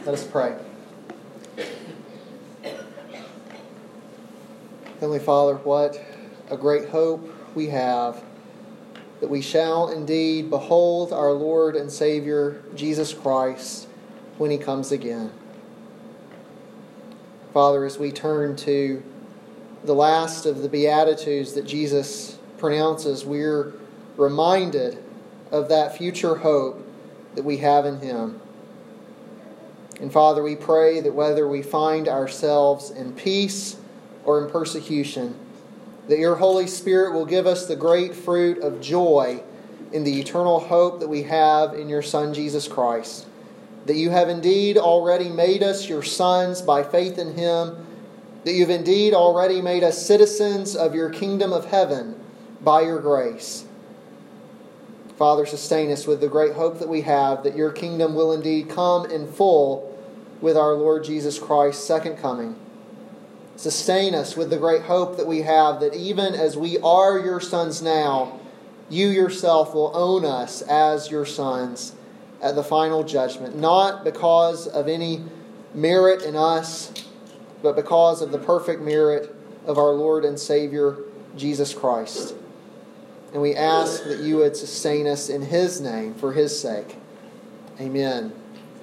Let us pray. Heavenly Father, what a great hope we have that we shall indeed behold our Lord and Savior, Jesus Christ, when He comes again. Father, as we turn to the last of the Beatitudes that Jesus pronounces, we're reminded of that future hope that we have in Him. And Father, we pray that whether we find ourselves in peace or in persecution, that Your Holy Spirit will give us the great fruit of joy in the eternal hope that we have in Your Son, Jesus Christ. That You have indeed already made us Your sons by faith in Him. That You've indeed already made us citizens of Your kingdom of heaven by Your grace. Father, sustain us with the great hope that we have that Your kingdom will indeed come in full with our Lord Jesus Christ's second coming. Sustain us with the great hope that we have that even as we are Your sons now, You Yourself will own us as Your sons at the final judgment, not because of any merit in us, but because of the perfect merit of our Lord and Savior, Jesus Christ. And we ask that You would sustain us in His name, for His sake. Amen.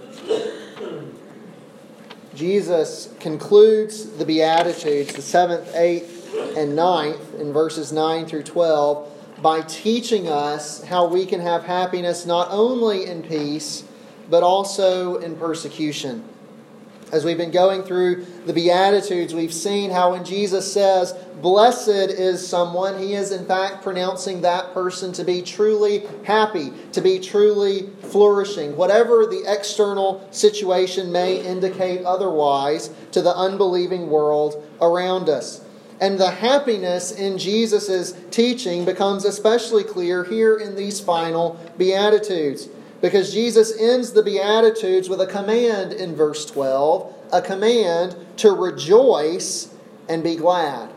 Jesus concludes the Beatitudes, the 7th, 8th, and 9th, in verses 9 through 12, by teaching us how we can have happiness not only in peace, but also in persecution. As we've been going through the Beatitudes, we've seen how when Jesus says, "Blessed is someone," He is in fact pronouncing that person to be truly happy, to be truly flourishing, whatever the external situation may indicate otherwise to the unbelieving world around us. And the happiness in Jesus' teaching becomes especially clear here in these final Beatitudes. Because Jesus ends the Beatitudes with a command in verse 12, a command to rejoice and be glad.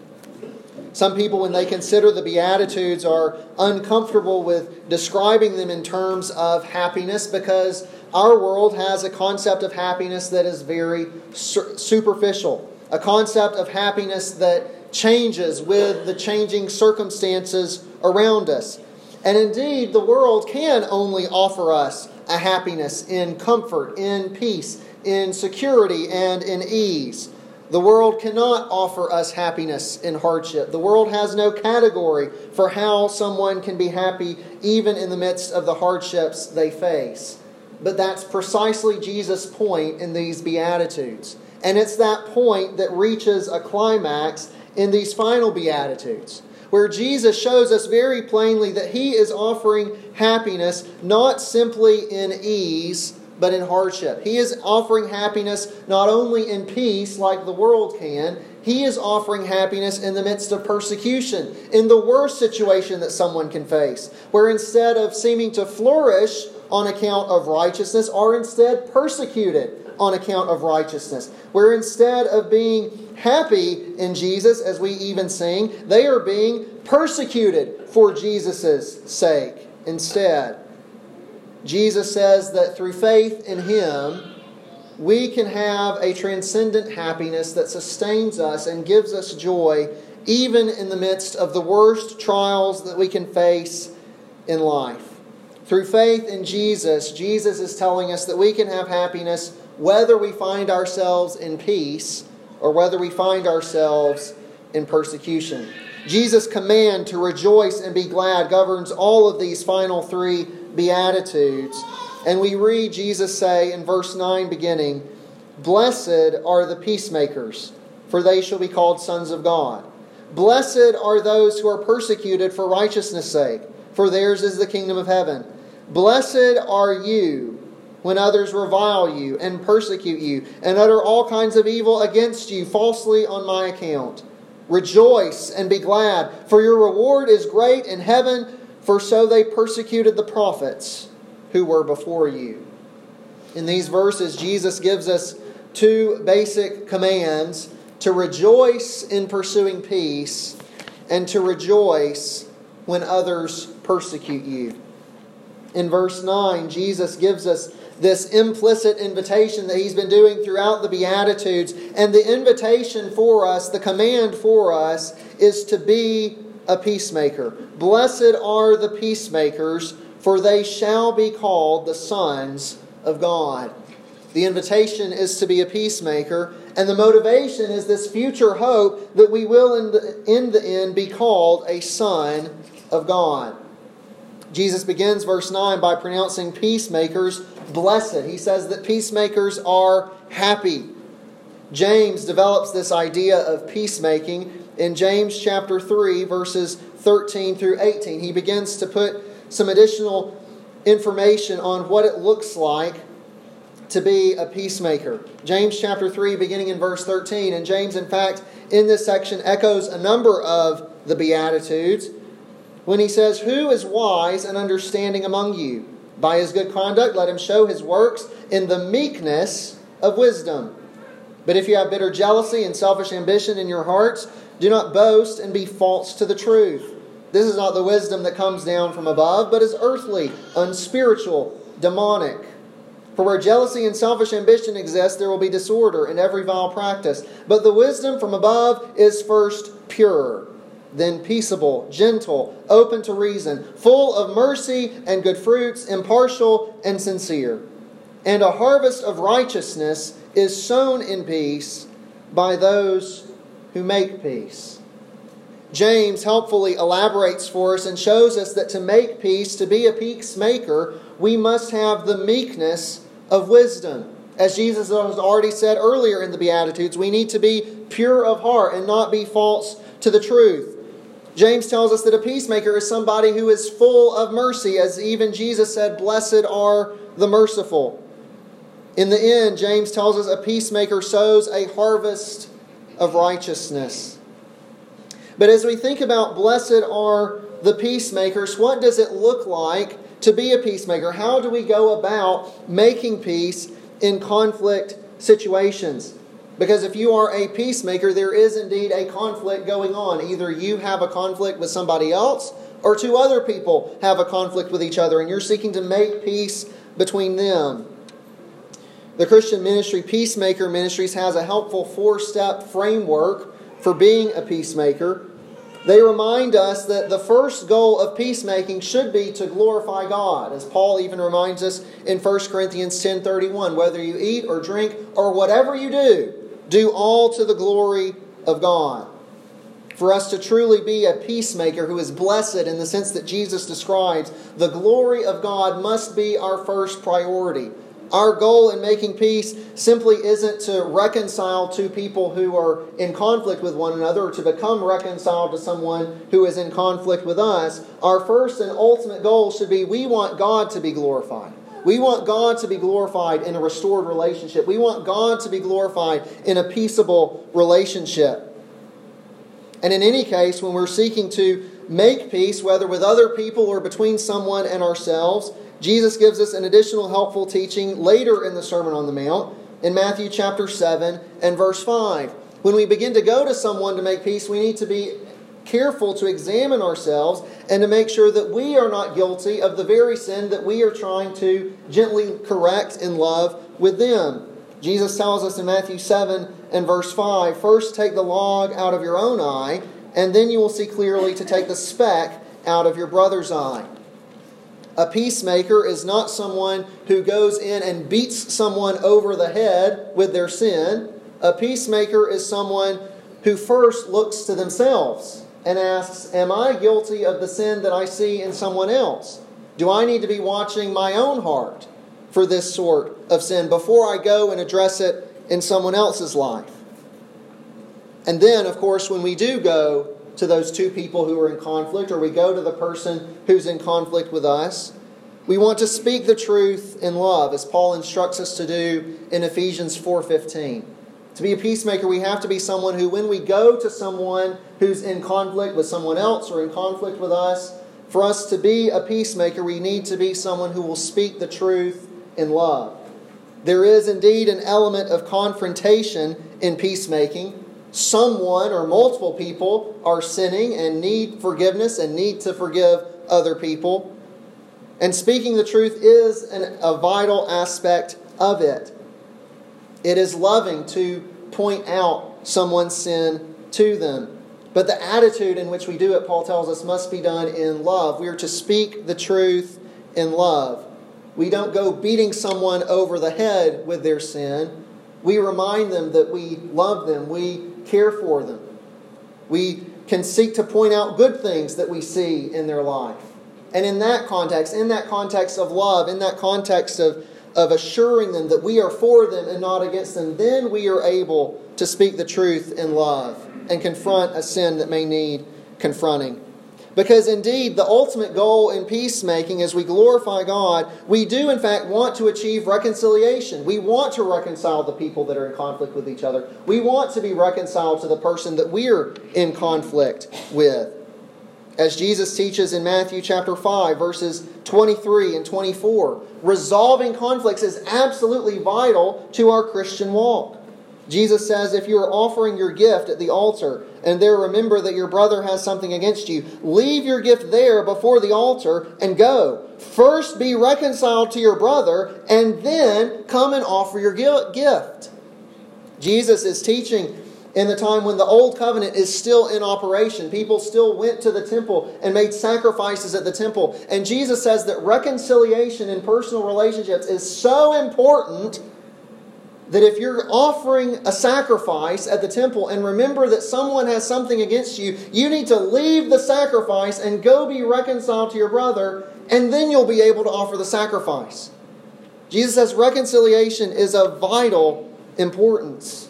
Some people, when they consider the Beatitudes, are uncomfortable with describing them in terms of happiness because our world has a concept of happiness that is very superficial. A concept of happiness that changes with the changing circumstances around us. And indeed, the world can only offer us a happiness in comfort, in peace, in security, and in ease. The world cannot offer us happiness in hardship. The world has no category for how someone can be happy even in the midst of the hardships they face. But that's precisely Jesus' point in these Beatitudes. And it's that point that reaches a climax in these final Beatitudes, where Jesus shows us very plainly that He is offering happiness not simply in ease, but in hardship. He is offering happiness not only in peace like the world can, He is offering happiness in the midst of persecution, in the worst situation that someone can face, where instead of seeming to flourish on account of righteousness, are instead persecuted on account of righteousness, where instead of being happy in Jesus, as we even sing, they are being persecuted for Jesus' sake instead. Jesus says that through faith in Him, we can have a transcendent happiness that sustains us and gives us joy even in the midst of the worst trials that we can face in life. Through faith in Jesus, Jesus is telling us that we can have happiness whether we find ourselves in peace or whether we find ourselves in persecution. Jesus' command to rejoice and be glad governs all of these final three Beatitudes. And we read Jesus say in verse 9 beginning, "Blessed are the peacemakers, for they shall be called sons of God. Blessed are those who are persecuted for righteousness' sake, for theirs is the kingdom of heaven. Blessed are you when others revile you and persecute you and utter all kinds of evil against you falsely on my account. Rejoice and be glad, for your reward is great in heaven, for so they persecuted the prophets who were before you." In these verses, Jesus gives us two basic commands: to rejoice in pursuing peace and to rejoice when others persecute you. In verse 9, Jesus gives us this implicit invitation that he's been doing throughout the Beatitudes. And the invitation for us, the command for us, is to be a peacemaker. Blessed are the peacemakers, for they shall be called the sons of God. The invitation is to be a peacemaker, and the motivation is this future hope that we will in the end be called a son of God. Jesus begins verse 9 by pronouncing peacemakers blessed. He says that peacemakers are happy. James develops this idea of peacemaking in James chapter 3, verses 13 through 18. He begins to put some additional information on what it looks like to be a peacemaker. James chapter 3, beginning in verse 13. And James, in fact, in this section echoes a number of the Beatitudes when he says, "Who is wise and understanding among you? By his good conduct let him show his works in the meekness of wisdom. But if you have bitter jealousy and selfish ambition in your hearts, do not boast and be false to the truth. This is not the wisdom that comes down from above, but is earthly, unspiritual, demonic. For where jealousy and selfish ambition exist, there will be disorder in every vile practice. But the wisdom from above is first pure, then peaceable, gentle, open to reason, full of mercy and good fruits, impartial and sincere. And a harvest of righteousness is sown in peace by those who make peace." James helpfully elaborates for us and shows us that to make peace, to be a peacemaker, we must have the meekness of wisdom. As Jesus has already said earlier in the Beatitudes, we need to be pure of heart and not be false to the truth. James tells us that a peacemaker is somebody who is full of mercy, as even Jesus said, "Blessed are the merciful." In the end, James tells us a peacemaker sows a harvest of righteousness. But as we think about blessed are the peacemakers, what does it look like to be a peacemaker? How do we go about making peace in conflict situations? Because if you are a peacemaker, there is indeed a conflict going on. Either you have a conflict with somebody else, or two other people have a conflict with each other, and you're seeking to make peace between them. The Christian ministry, Peacemaker Ministries, has a helpful 4-step framework for being a peacemaker. They remind us that the first goal of peacemaking should be to glorify God. As Paul even reminds us in 1 Corinthians 10:31, whether you eat or drink or whatever you do all to the glory of God. For us to truly be a peacemaker who is blessed in the sense that Jesus describes, the glory of God must be our first priority. Our goal in making peace simply isn't to reconcile two people who are in conflict with one another or to become reconciled to someone who is in conflict with us. Our first and ultimate goal should be we want God to be glorified. We want God to be glorified in a restored relationship. We want God to be glorified in a peaceable relationship. And in any case, when we're seeking to make peace, whether with other people or between someone and ourselves, Jesus gives us an additional helpful teaching later in the Sermon on the Mount in Matthew chapter 7 and verse 5. When we begin to go to someone to make peace, we need to be careful to examine ourselves and to make sure that we are not guilty of the very sin that we are trying to gently correct in love with them. Jesus tells us in Matthew 7 and verse 5, "First take the log out of your own eye, and then you will see clearly to take the speck out of your brother's eye." A peacemaker is not someone who goes in and beats someone over the head with their sin. A peacemaker is someone who first looks to themselves and asks, am I guilty of the sin that I see in someone else? Do I need to be watching my own heart for this sort of sin before I go and address it in someone else's life? And then, of course, when we do go to those two people who are in conflict, or we go to the person who's in conflict with us, we want to speak the truth in love, as Paul instructs us to do in Ephesians 4:15. To be a peacemaker, we have to be someone who, when we go to someone who's in conflict with someone else or in conflict with us, for us to be a peacemaker, we need to be someone who will speak the truth in love. There is indeed an element of confrontation in peacemaking. Someone or multiple people are sinning and need forgiveness and need to forgive other people. And speaking the truth is a vital aspect of it. It is loving to point out someone's sin to them. But the attitude in which we do it, Paul tells us, must be done in love. We are to speak the truth in love. We don't go beating someone over the head with their sin. We remind them that we love them. We care for them. We can seek to point out good things that we see in their life. And in that context of love, in that context of assuring them that we are for them and not against them, then we are able to speak the truth in love and confront a sin that may need confronting. Because indeed, the ultimate goal in peacemaking, as we glorify God, we do in fact want to achieve reconciliation. We want to reconcile the people that are in conflict with each other. We want to be reconciled to the person that we're in conflict with. As Jesus teaches in Matthew chapter 5, verses 23 and 24, resolving conflicts is absolutely vital to our Christian walk. Jesus says, if you are offering your gift at the altar and there remember that your brother has something against you, leave your gift there before the altar and go. First be reconciled to your brother and then come and offer your gift. Jesus is teaching in the time when the old covenant is still in operation. People still went to the temple and made sacrifices at the temple. And Jesus says that reconciliation in personal relationships is so important that if you're offering a sacrifice at the temple and remember that someone has something against you, you need to leave the sacrifice and go be reconciled to your brother, and then you'll be able to offer the sacrifice. Jesus says reconciliation is of vital importance.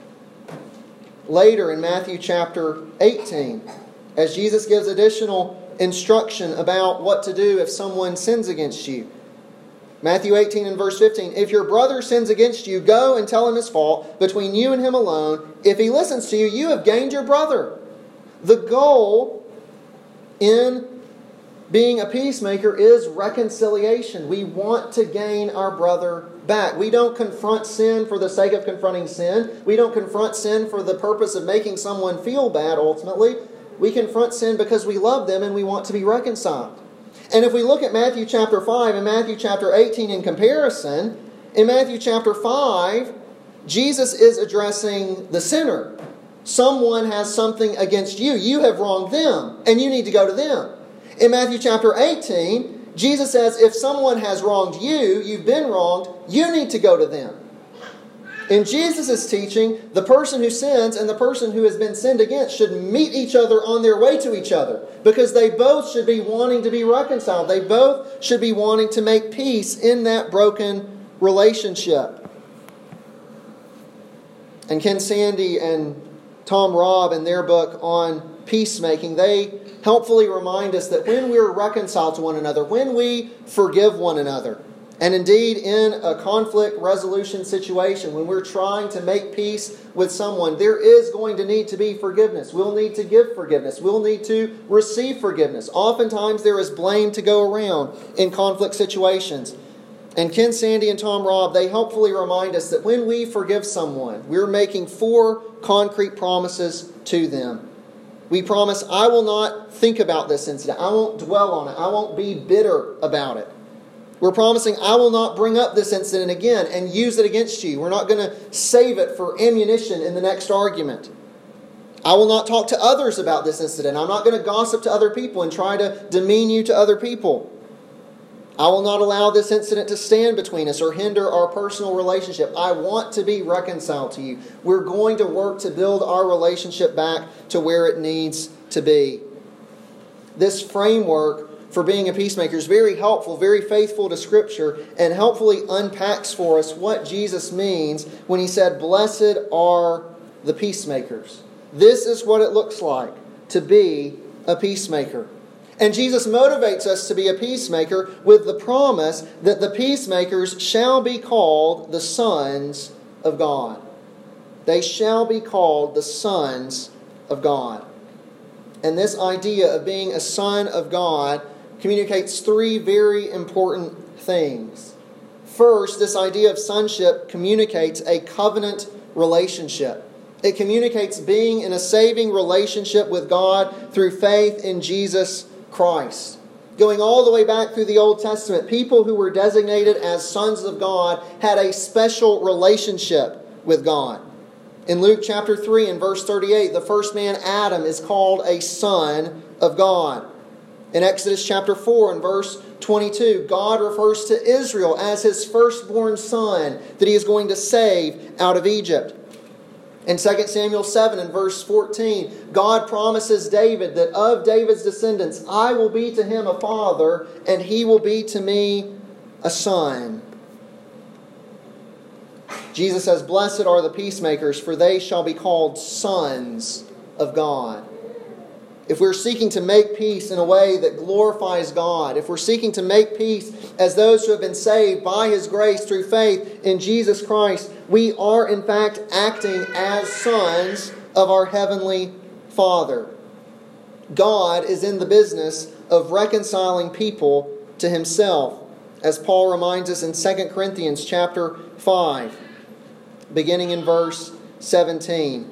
Later in Matthew chapter 18, as Jesus gives additional instruction about what to do if someone sins against you, Matthew 18 and verse 15, if your brother sins against you, go and tell him his fault between you and him alone. If he listens to you, you have gained your brother. The goal in being a peacemaker is reconciliation. We want to gain our brother back. We don't confront sin for the sake of confronting sin. We don't confront sin for the purpose of making someone feel bad ultimately. We confront sin because we love them and we want to be reconciled. And if we look at Matthew chapter 5 and Matthew chapter 18 in comparison, in Matthew chapter 5, Jesus is addressing the sinner. Someone has something against you. You have wronged them, and you need to go to them. In Matthew chapter 18, Jesus says, if someone has wronged you, you've been wronged, you need to go to them. In Jesus' teaching, the person who sins and the person who has been sinned against should meet each other on their way to each other, because they both should be wanting to be reconciled. They both should be wanting to make peace in that broken relationship. And Ken Sande and Tom Robb, in their book on peacemaking, they helpfully remind us that when we're reconciled to one another, when we forgive one another, and indeed in a conflict resolution situation, when we're trying to make peace with someone, there is going to need to be forgiveness. We'll need to give forgiveness. We'll need to receive forgiveness. Oftentimes there is blame to go around in conflict situations. And Ken Sande and Tom Robb, they helpfully remind us that when we forgive someone, we're making 4 concrete promises to them. We promise, I will not think about this incident. I won't dwell on it. I won't be bitter about it. We're promising, I will not bring up this incident again and use it against you. We're not going to save it for ammunition in the next argument. I will not talk to others about this incident. I'm not going to gossip to other people and try to demean you to other people. I will not allow this incident to stand between us or hinder our personal relationship. I want to be reconciled to you. We're going to work to build our relationship back to where it needs to be. This framework for being a peacemaker is very helpful, very faithful to Scripture, and helpfully unpacks for us what Jesus means when He said, "Blessed are the peacemakers." This is what it looks like to be a peacemaker. And Jesus motivates us to be a peacemaker with the promise that the peacemakers shall be called the sons of God. They shall be called the sons of God. And this idea of being a son of God communicates 3 very important things. First, this idea of sonship communicates a covenant relationship. It communicates being in a saving relationship with God through faith in Jesus Christ. Going all the way back through the Old Testament, people who were designated as sons of God had a special relationship with God. In Luke chapter 3 and verse 38, the first man, Adam, is called a son of God. In Exodus chapter 4 and verse 22, God refers to Israel as His firstborn son that He is going to save out of Egypt. In 2 Samuel 7 and verse 14, God promises David that of David's descendants, I will be to him a father, and he will be to me a son. Jesus says, Blessed are the peacemakers, for they shall be called sons of God. If we're seeking to make peace in a way that glorifies God, if we're seeking to make peace as those who have been saved by His grace through faith in Jesus Christ, we are in fact acting as sons of our Heavenly Father. God is in the business of reconciling people to Himself, as Paul reminds us in 2 Corinthians chapter 5, beginning in verse 17.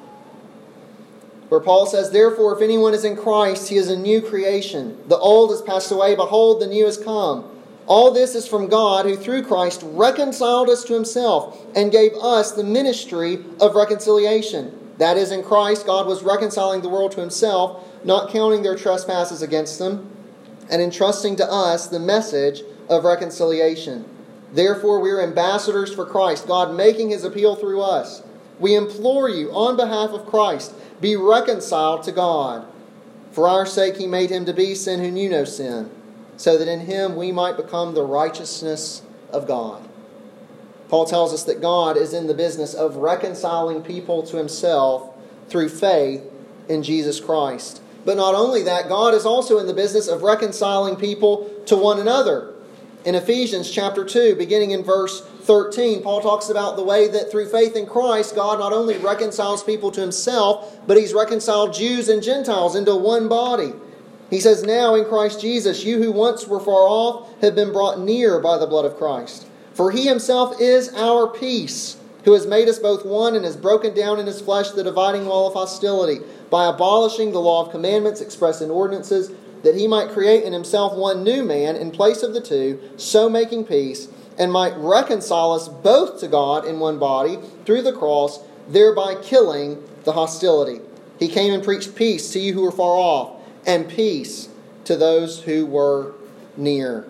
Where Paul says, Therefore, if anyone is in Christ, he is a new creation. The old has passed away. Behold, the new has come. All this is from God, who through Christ reconciled us to Himself and gave us the ministry of reconciliation. That is, in Christ, God was reconciling the world to Himself, not counting their trespasses against them, and entrusting to us the message of reconciliation. Therefore, we are ambassadors for Christ, God making His appeal through us. We implore you, on behalf of Christ, be reconciled to God. For our sake He made Him to be sin who knew no sin, so that in Him we might become the righteousness of God. Paul tells us that God is in the business of reconciling people to Himself through faith in Jesus Christ. But not only that, God is also in the business of reconciling people to one another. In Ephesians chapter 2, beginning in verse 13, Paul talks about the way that through faith in Christ, God not only reconciles people to Himself, but He's reconciled Jews and Gentiles into one body. He says, Now in Christ Jesus, you who once were far off have been brought near by the blood of Christ. For He Himself is our peace, who has made us both one and has broken down in His flesh the dividing wall of hostility, by abolishing the law of commandments expressed in ordinances, that He might create in Himself one new man in place of the two, so making peace, and might reconcile us both to God in one body through the cross, thereby killing the hostility. He came and preached peace to you who were far off, and peace to those who were near.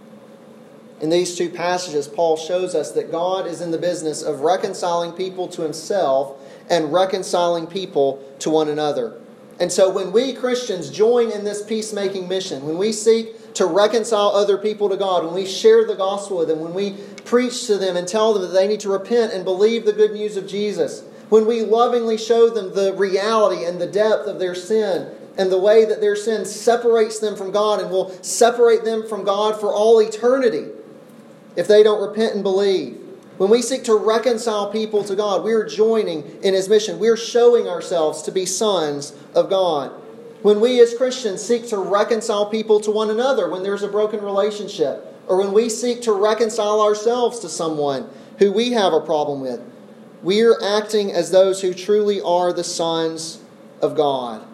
In these two passages, Paul shows us that God is in the business of reconciling people to Himself and reconciling people to one another. And so when we Christians join in this peacemaking mission, when we seek to reconcile other people to God, when we share the gospel with them, when we preach to them and tell them that they need to repent and believe the good news of Jesus, when we lovingly show them the reality and the depth of their sin and the way that their sin separates them from God and will separate them from God for all eternity if they don't repent and believe. When we seek to reconcile people to God, we are joining in His mission. We are showing ourselves to be sons of God. When we as Christians seek to reconcile people to one another when there's a broken relationship, or when we seek to reconcile ourselves to someone who we have a problem with, we are acting as those who truly are the sons of God.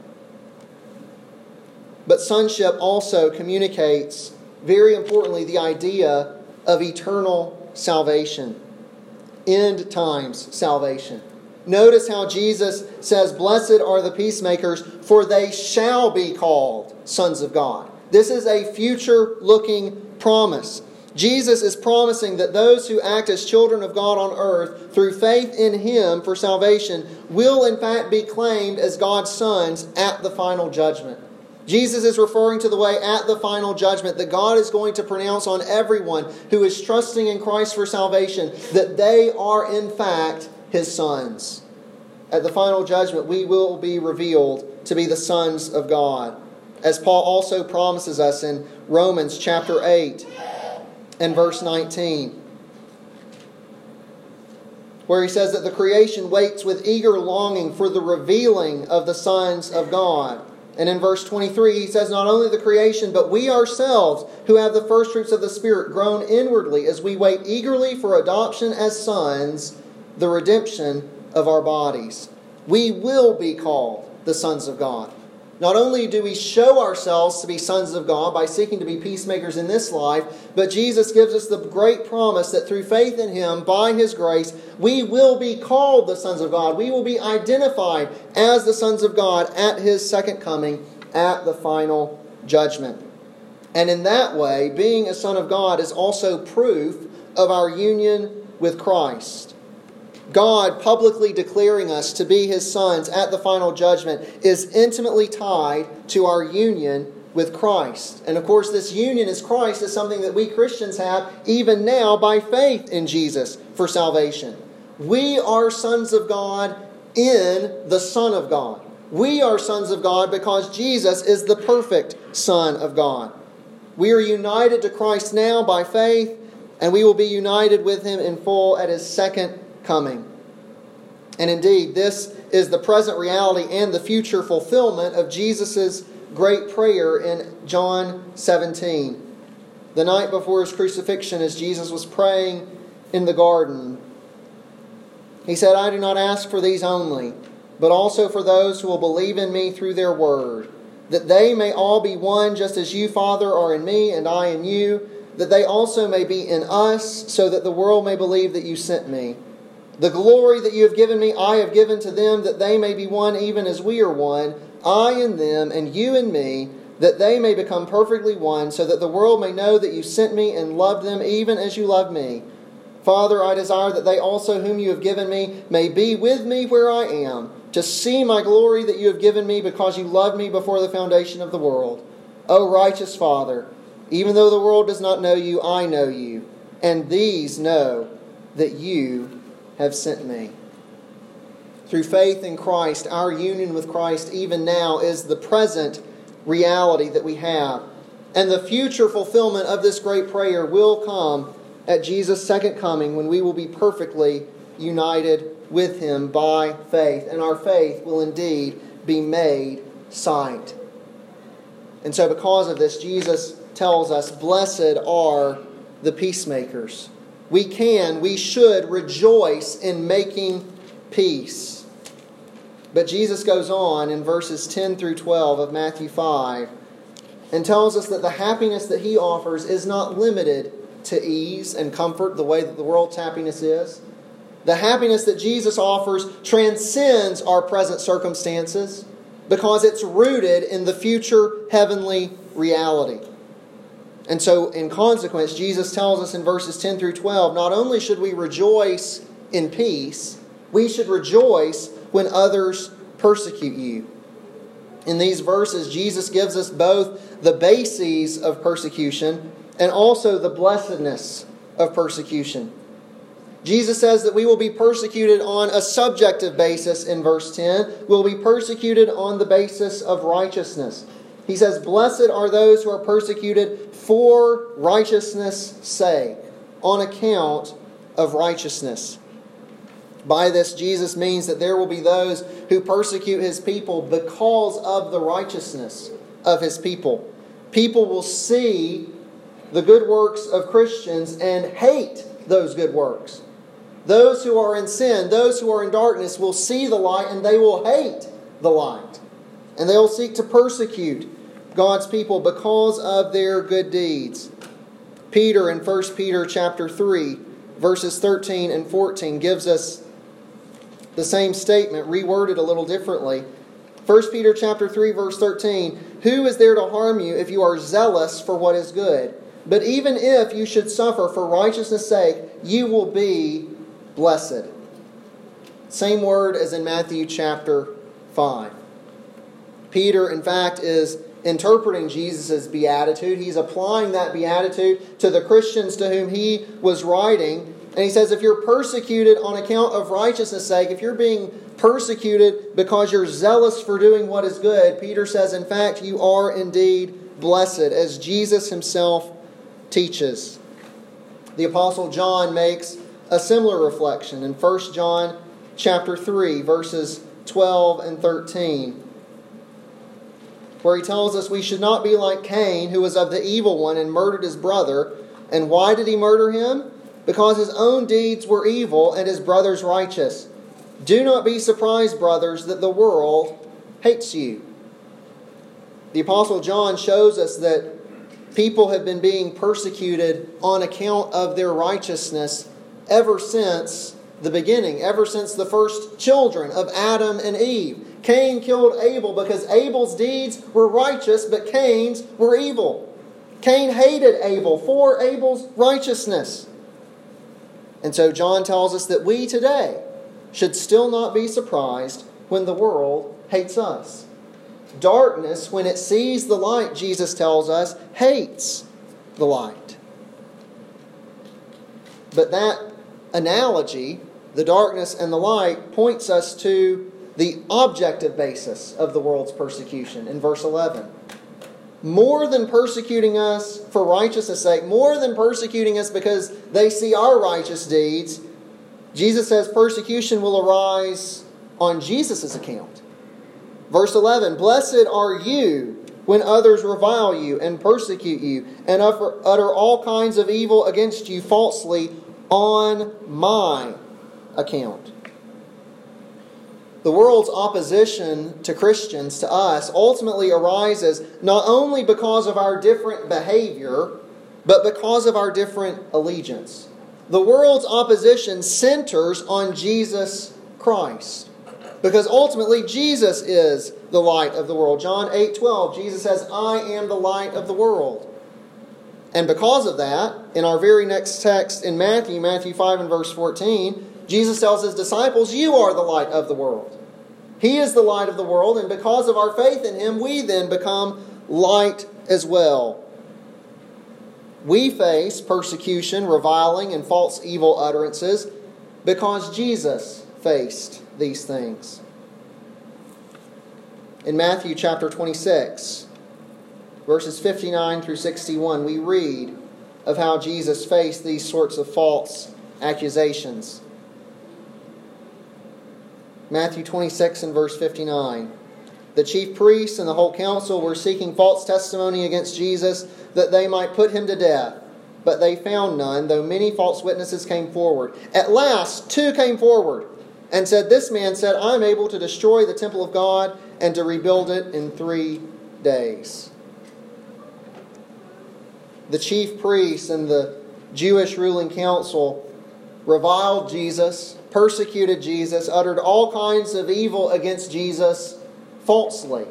But sonship also communicates, very importantly, the idea of eternal salvation. End times salvation. Notice how Jesus says, Blessed are the peacemakers, for they shall be called sons of God. This is a future-looking promise. Jesus is promising that those who act as children of God on earth through faith in Him for salvation will in fact be claimed as God's sons at the final judgment. Jesus is referring to the way at the final judgment that God is going to pronounce on everyone who is trusting in Christ for salvation that they are in fact His sons. At the final judgment, we will be revealed to be the sons of God. As Paul also promises us in Romans chapter 8 and verse 19, where he says that the creation waits with eager longing for the revealing of the sons of God. And in verse 23, he says, Not only the creation, but we ourselves, who have the first fruits of the Spirit, groan inwardly as we wait eagerly for adoption as sons, the redemption of our bodies. We will be called the sons of God. not only do we show ourselves to be sons of God by seeking to be peacemakers in this life, but Jesus gives us the great promise that through faith in Him, by His grace, we will be called the sons of God. We will be identified as the sons of God at His second coming, at the final judgment. And in that way, being a son of God is also proof of our union with Christ. God publicly declaring us to be His sons at the final judgment is intimately tied to our union with Christ. And of course, this union as Christ is something that we Christians have even now by faith in Jesus for salvation. We are sons of God in the Son of God. We are sons of God because Jesus is the perfect Son of God. We are united to Christ now by faith, and we will be united with Him in full at His second coming. And indeed, this is the present reality and the future fulfillment of Jesus' great prayer in John 17. The night before His crucifixion, as Jesus was praying in the garden, He said, "I do not ask for these only, but also for those who will believe in Me through their word, that they may all be one, just as You, Father, are in Me and I in You, that they also may be in us, so that the world may believe that You sent Me. The glory that You have given Me, I have given to them, that they may be one even as We are one, I in them and You in Me, that they may become perfectly one, so that the world may know that You sent Me and loved them even as You loved Me. Father, I desire that they also whom You have given Me may be with Me where I am, to see My glory that You have given Me, because You loved Me before the foundation of the world. O righteous Father, even though the world does not know You, I know You, and these know that You have sent Me." Through faith in Christ, our union with Christ even now is the present reality that we have. And the future fulfillment of this great prayer will come at Jesus' second coming, when we will be perfectly united with Him by faith. And our faith will indeed be made sight. And so because of this, Jesus tells us, "Blessed are the peacemakers." We should rejoice in making peace. But Jesus goes on in verses 10 through 12 of Matthew 5 and tells us that the happiness that He offers is not limited to ease and comfort the way that the world's happiness is. The happiness that Jesus offers transcends our present circumstances because it's rooted in the future heavenly reality. And so, in consequence, Jesus tells us in verses 10 through 12, not only should we rejoice in peace, we should rejoice when others persecute you. In these verses, Jesus gives us both the bases of persecution and also the blessedness of persecution. Jesus says that we will be persecuted on a subjective basis in verse 10. We'll be persecuted on the basis of righteousness. He says, "Blessed are those who are persecuted for righteousness' sake," on account of righteousness. By this, Jesus means that there will be those who persecute His people because of the righteousness of His people. People will see the good works of Christians and hate those good works. Those who are in sin, those who are in darkness, will see the light and they will hate the light. And they will seek to persecute God's people because of their good deeds. Peter in 1 Peter chapter 3, verses 13 and 14 gives us the same statement, reworded a little differently. 1 Peter chapter 3, verse 13, "Who is there to harm you if you are zealous for what is good? But even if you should suffer for righteousness' sake, you will be blessed." Same word as in Matthew chapter 5. Peter, in fact, is interpreting Jesus' beatitude. He's applying that beatitude to the Christians to whom he was writing. And he says, if you're persecuted on account of righteousness' sake, if you're being persecuted because you're zealous for doing what is good, Peter says, in fact, you are indeed blessed, as Jesus Himself teaches. The Apostle John makes a similar reflection in 1 John chapter 3, verses 12 and 13. Where he tells us we should not be like Cain, who was of the evil one and murdered his brother. And why did he murder him? Because his own deeds were evil and his brother's righteous. Do not be surprised, brothers, that the world hates you. The Apostle John shows us that people have been being persecuted on account of their righteousness ever since the beginning, ever since the first children of Adam and Eve. Cain killed Abel because Abel's deeds were righteous, but Cain's were evil. Cain hated Abel for Abel's righteousness. And so John tells us that we today should still not be surprised when the world hates us. Darkness, when it sees the light, Jesus tells us, hates the light. But that analogy, the darkness and the light, points us to the objective basis of the world's persecution in verse 11. More than persecuting us for righteousness' sake, more than persecuting us because they see our righteous deeds, Jesus says persecution will arise on Jesus' account. Verse 11, "Blessed are you when others revile you and persecute you and utter all kinds of evil against you falsely on my account." The world's opposition to Christians, to us, ultimately arises not only because of our different behavior, but because of our different allegiance. The world's opposition centers on Jesus Christ, because ultimately Jesus is the light of the world. John 8:12, Jesus says, "I am the light of the world." And because of that, in our very next text in Matthew 5 and verse 14, Jesus tells His disciples, "You are the light of the world." He is the light of the world, and because of our faith in Him, we then become light as well. We face persecution, reviling, and false evil utterances because Jesus faced these things. In Matthew chapter 26, verses 59 through 61, we read of how Jesus faced these sorts of false accusations. Matthew 26 and verse 59. "The chief priests and the whole council were seeking false testimony against Jesus that they might put Him to death. But they found none, though many false witnesses came forward. At last, 2 came forward and said, 'This man said, I am able to destroy the temple of God and to rebuild it in 3 days.'" The chief priests and the Jewish ruling council reviled Jesus, persecuted Jesus, uttered all kinds of evil against Jesus falsely.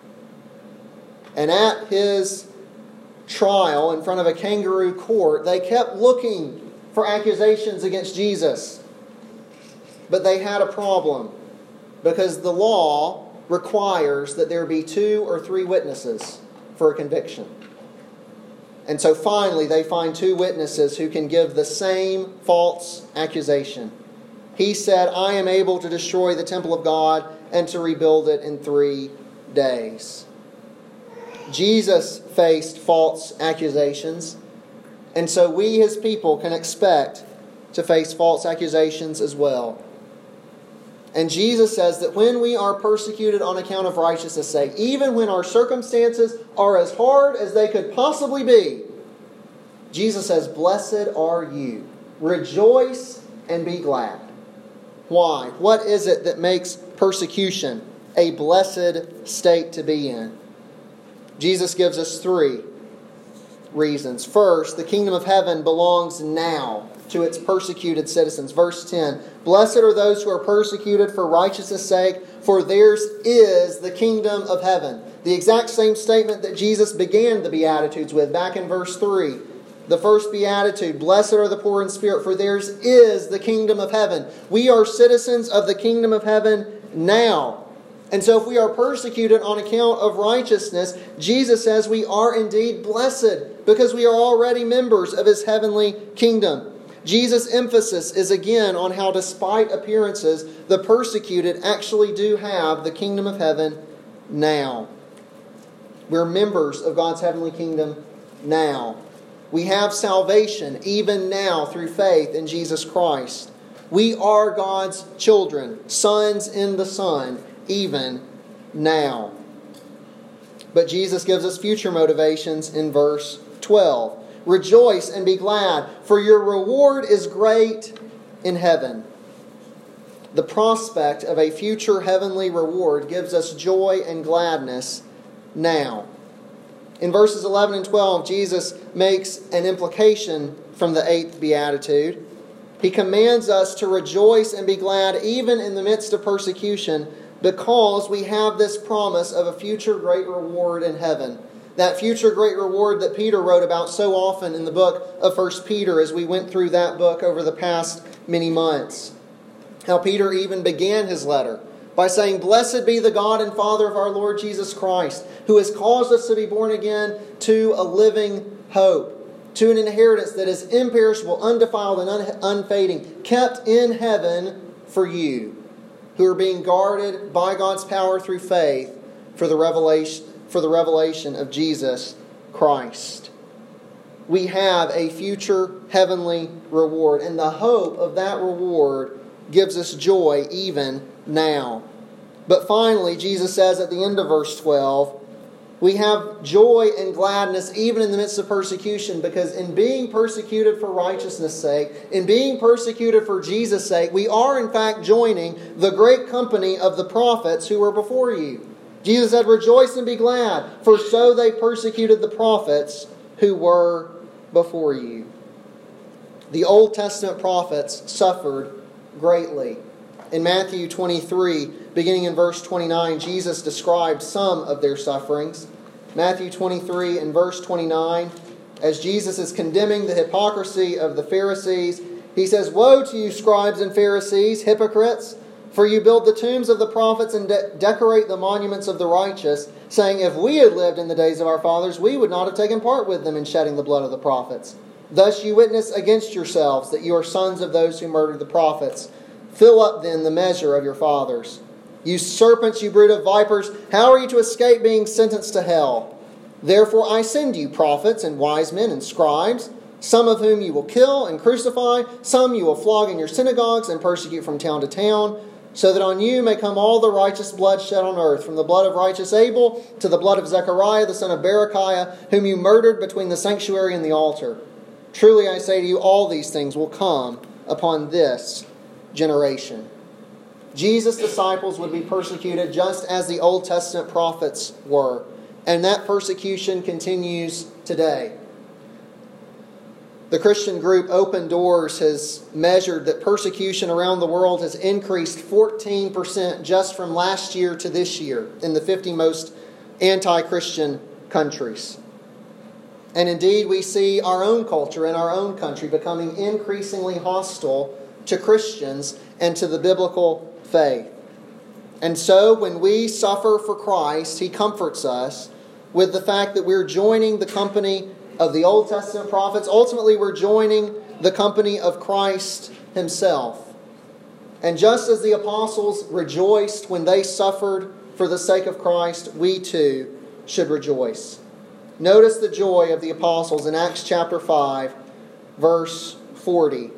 And at His trial in front of a kangaroo court, they kept looking for accusations against Jesus. But they had a problem, because the law requires that there be 2 or 3 witnesses for a conviction. And so finally they find 2 witnesses who can give the same false accusation. He said, "I am able to destroy the temple of God and to rebuild it in 3 days." Jesus faced false accusations, and so we, His people, can expect to face false accusations as well. And Jesus says that when we are persecuted on account of righteousness' sake, even when our circumstances are as hard as they could possibly be, Jesus says, "Blessed are you. Rejoice and be glad." Why? What is it that makes persecution a blessed state to be in? Jesus gives us 3 reasons. First, the kingdom of heaven belongs now to its persecuted citizens. Verse 10, "Blessed are those who are persecuted for righteousness' sake, for theirs is the kingdom of heaven." The exact same statement that Jesus began the Beatitudes with back in verse 3. The first Beatitude, "Blessed are the poor in spirit, for theirs is the kingdom of heaven." We are citizens of the kingdom of heaven now. And so if we are persecuted on account of righteousness, Jesus says we are indeed blessed because we are already members of His heavenly kingdom. Jesus' emphasis is again on how, despite appearances, the persecuted actually do have the kingdom of heaven now. We're members of God's heavenly kingdom now. We have salvation even now through faith in Jesus Christ. We are God's children, sons in the Son, even now. But Jesus gives us future motivations in verse 12. "Rejoice and be glad, for your reward is great in heaven." The prospect of a future heavenly reward gives us joy and gladness now. In verses 11 and 12, Jesus makes an implication from the 8th beatitude. He commands us to rejoice and be glad even in the midst of persecution, because we have this promise of a future great reward in heaven. That future great reward that Peter wrote about so often in the book of 1 Peter as we went through that book over the past many months. How Peter even began his letter by saying, "Blessed be the God and Father of our Lord Jesus Christ, who has caused us to be born again to a living hope, to an inheritance that is imperishable, undefiled, and unfading, kept in heaven for you, who are being guarded by God's power through faith for the revelation of Jesus Christ." We have a future heavenly reward, and the hope of that reward gives us joy even now. But finally, Jesus says at the end of verse 12, we have joy and gladness even in the midst of persecution, because in being persecuted for righteousness' sake, in being persecuted for Jesus' sake, we are in fact joining the great company of the prophets who were before you. Jesus said, "Rejoice and be glad, for so they persecuted the prophets who were before you." The Old Testament prophets suffered greatly. In Matthew 23, beginning in verse 29, Jesus described some of their sufferings. Matthew 23 and verse 29, as Jesus is condemning the hypocrisy of the Pharisees, he says, "Woe to you, scribes and Pharisees, hypocrites! For you build the tombs of the prophets and decorate the monuments of the righteous, saying, if we had lived in the days of our fathers, we would not have taken part with them in shedding the blood of the prophets. Thus you witness against yourselves that you are sons of those who murdered the prophets. Fill up then the measure of your fathers. You serpents, you brood of vipers, how are you to escape being sentenced to hell? Therefore I send you prophets and wise men and scribes, some of whom you will kill and crucify, some you will flog in your synagogues and persecute from town to town, so that on you may come all the righteous blood shed on earth, from the blood of righteous Abel to the blood of Zechariah the son of Berechiah, whom you murdered between the sanctuary and the altar. Truly I say to you, all these things will come upon this generation." Jesus' disciples would be persecuted just as the Old Testament prophets were. And that persecution continues today. The Christian group Open Doors has measured that persecution around the world has increased 14% just from last year to this year in the 50 most anti-Christian countries. And indeed, we see our own culture and our own country becoming increasingly hostile to Christians and to the biblical faith. And so, when we suffer for Christ, He comforts us with the fact that we're joining the company of the Old Testament prophets. Ultimately, we're joining the company of Christ Himself. And just as the apostles rejoiced when they suffered for the sake of Christ, we too should rejoice. Notice the joy of the apostles in Acts chapter 5, verse 40.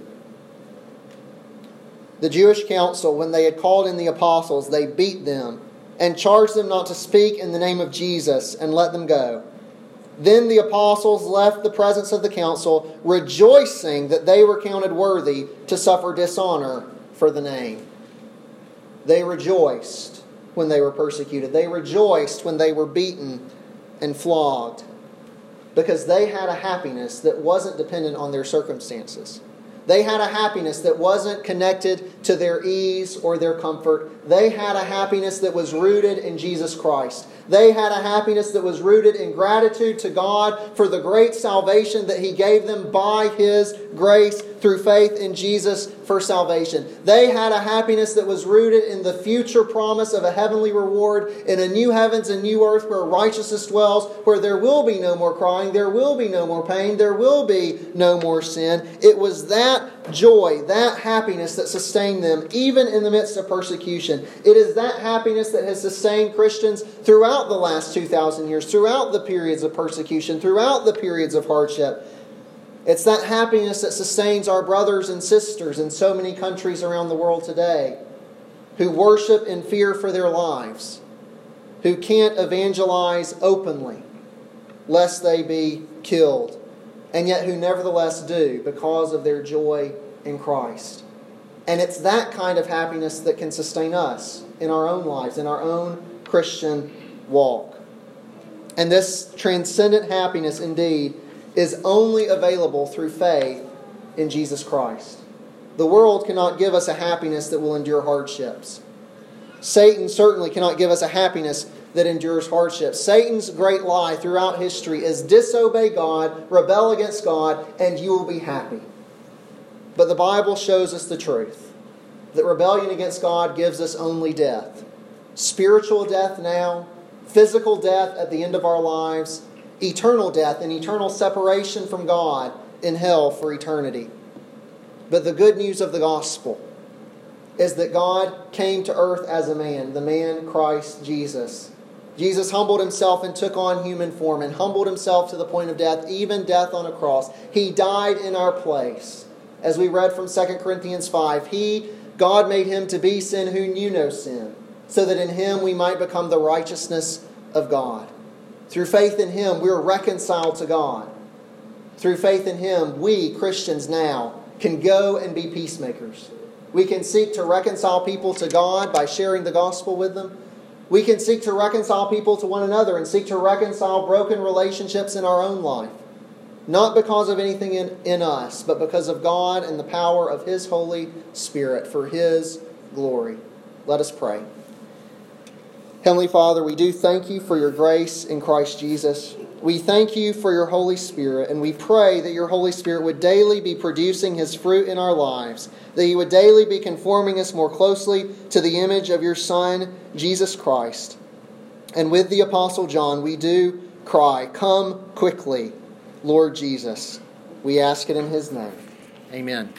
The Jewish council, when they had called in the apostles, they beat them and charged them not to speak in the name of Jesus and let them go. Then the apostles left the presence of the council, rejoicing that they were counted worthy to suffer dishonor for the name. They rejoiced when they were persecuted. They rejoiced when they were beaten and flogged, because they had a happiness that wasn't dependent on their circumstances. They had a happiness that wasn't connected to their ease or their comfort. They had a happiness that was rooted in Jesus Christ. They had a happiness that was rooted in gratitude to God for the great salvation that He gave them by His grace through faith in Jesus for salvation. They had a happiness that was rooted in the future promise of a heavenly reward in a new heavens and new earth where righteousness dwells, where there will be no more crying, there will be no more pain, there will be no more sin. It was that joy, that happiness that sustained them even in the midst of persecution. It is that happiness that has sustained Christians throughout the last 2,000 years, throughout the periods of persecution, throughout the periods of hardship. It's that happiness that sustains our brothers and sisters in so many countries around the world today who worship in fear for their lives, who can't evangelize openly lest they be killed, and yet who nevertheless do because of their joy in Christ. And it's that kind of happiness that can sustain us in our own lives, in our own Christian walk. And this transcendent happiness, indeed, is only available through faith in Jesus Christ. The world cannot give us a happiness that will endure hardships. Satan certainly cannot give us a happiness that endures hardships. Satan's great lie throughout history is disobey God, rebel against God, and you will be happy. But the Bible shows us the truth, that rebellion against God gives us only death. Spiritual death now, physical death at the end of our lives, eternal death and eternal separation from God in hell for eternity. But the good news of the gospel is that God came to earth as a man, the man Christ Jesus. Jesus humbled himself and took on human form and humbled himself to the point of death, even death on a cross. He died in our place. As we read from 2 Corinthians 5, God made him to be sin who knew no sin, so that in him we might become the righteousness of God. Through faith in him, we are reconciled to God. Through faith in him, we, Christians now, can go and be peacemakers. We can seek to reconcile people to God by sharing the gospel with them. We can seek to reconcile people to one another and seek to reconcile broken relationships in our own life. Not because of anything in us, but because of God and the power of His Holy Spirit for His glory. Let us pray. Heavenly Father, we do thank you for your grace in Christ Jesus. We thank you for your Holy Spirit, and we pray that your Holy Spirit would daily be producing His fruit in our lives, that He would daily be conforming us more closely to the image of your Son, Jesus Christ. And with the Apostle John, we do cry, "Come quickly, Lord Jesus." We ask it in His name. Amen.